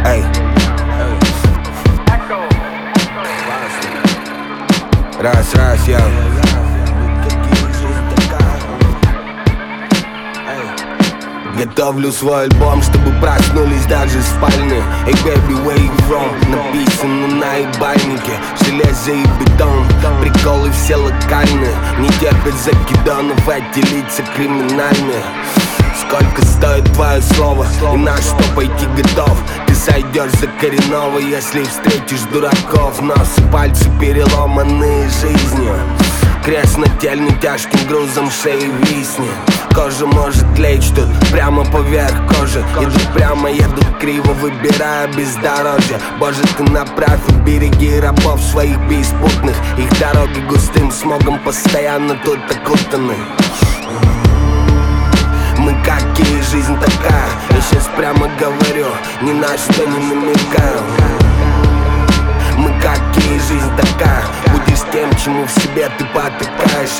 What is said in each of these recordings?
Эй. Раз, я. Готовлю свой альбом, чтобы проснулись даже спальни. Эй, baby, where you from? Написано на ебальнике. Железо и бетон, приколы все локальные. Не терпят закидонов, эти лица криминальные. Сколько стоит твое слово и на что пойти готов? Ты сойдешь за коренного, если встретишь дураков. Нос и пальцы переломанные жизнью. Крест нательный тяжким грузом шеи виснет. Кожа может лечь тут прямо поверх кожи. Идут прямо, едут криво, выбирая бездорожье. Боже, ты направь и береги рабов своих беспутных. Их дороги густым смогом постоянно тут окутаны. Мы какие, жизнь такая. Я сейчас прямо говорю, ни на что не намекаю. Мы какие, жизнь такая. Будешь тем, чему в себе ты потыкаешь.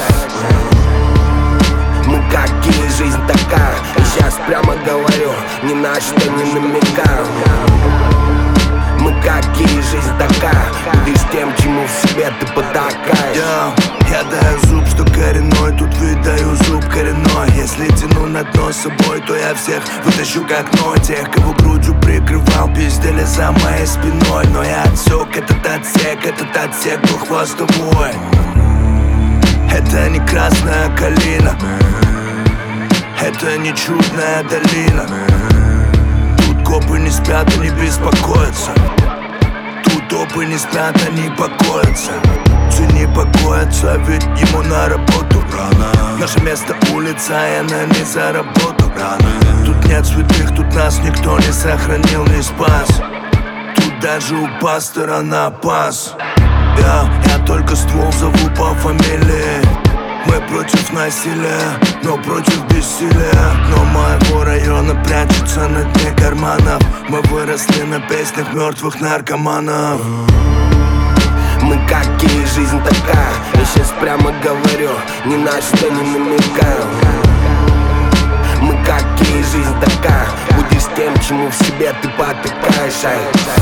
Мы какие, жизнь такая. Я сейчас прямо говорю, ни на что не намекаю. Мы какие, жизнь такая. Будешь тем, чему в себе ты потакаешь. Я даю зуб, что коренной, тут выдаю зуб коренной. Если тяну на дно с собой, то я всех вытащу как окно. Тех, кого грудью прикрывал, пиздели за моей спиной. Но я отсек этот отсек был хвостовой. Это не красная калина, это не чудная долина. Тут копы не спят, они беспокоятся. Тут топы не спят, они покоятся. Все не покоятся, ведь ему на работу рано. Наше место улица, и она не за работу рано. Тут нет святых, тут нас никто не сохранил, не спас. Тут даже у пастора напас. Я только ствол зову по фамилии. Мы против насилия, но против бессилия. Но моего района прячется на дне карманов. Мы выросли на песнях мертвых наркоманов. Мы какие, жизнь такая. Я сейчас прямо говорю, ни на что не намекаю. Мы какие, жизнь такая. Будешь тем, чему в себе ты потыкаешь.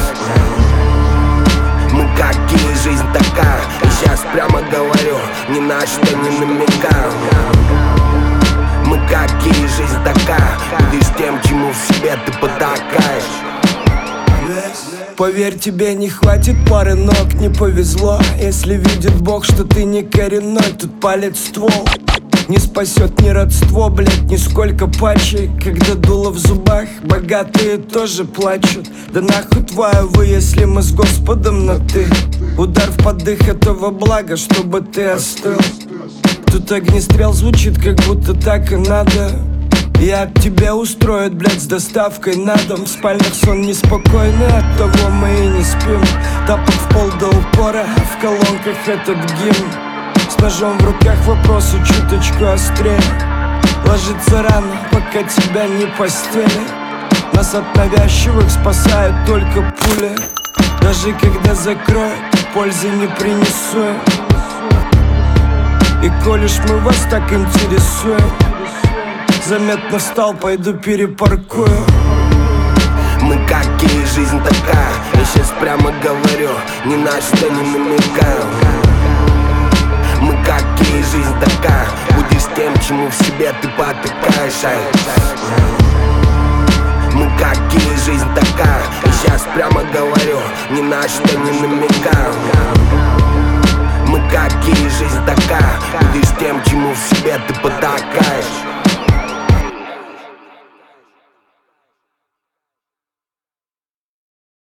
Мы какие, жизнь такая. Я сейчас прямо говорю, ни на что не намекаю. Мы какие, жизнь такая. Будешь тем, чему в себе ты потакаешь. Поверь, тебе не хватит пары ног, не повезло. Если видит Бог, что ты не коренной, тут палит ствол. Не спасет ни родство, блять, нисколько патчей. Когда дуло в зубах, богатые тоже плачут. Да нахуй твою вы, если мы с Господом на ты. Удар в поддых этого блага, чтобы ты остыл. Тут огнестрел звучит, как будто так и надо. Я от тебя устроят, блядь, с доставкой на дом. В спальнях сон неспокойный, от того мы и не спим. Тапок в пол до упора, в колонках этот гимн. С ножом в руках вопросы чуточку острее. Ложится рано, пока тебя не постели. Нас от навязчивых спасают только пули. Даже когда закроют, пользы не принесу. И колешь мы вас так интересуем, заметно встал, пойду перепаркую. Мы какие, жизнь такая. Я сейчас прямо говорю, ни на что не намекаю. Мы какие, жизнь такая. Будешь тем, чему в себе ты потыкаешь. Мы какие, жизнь такая. Я сейчас прямо говорю, ни на что не намекаю. Мы какие, жизнь такая.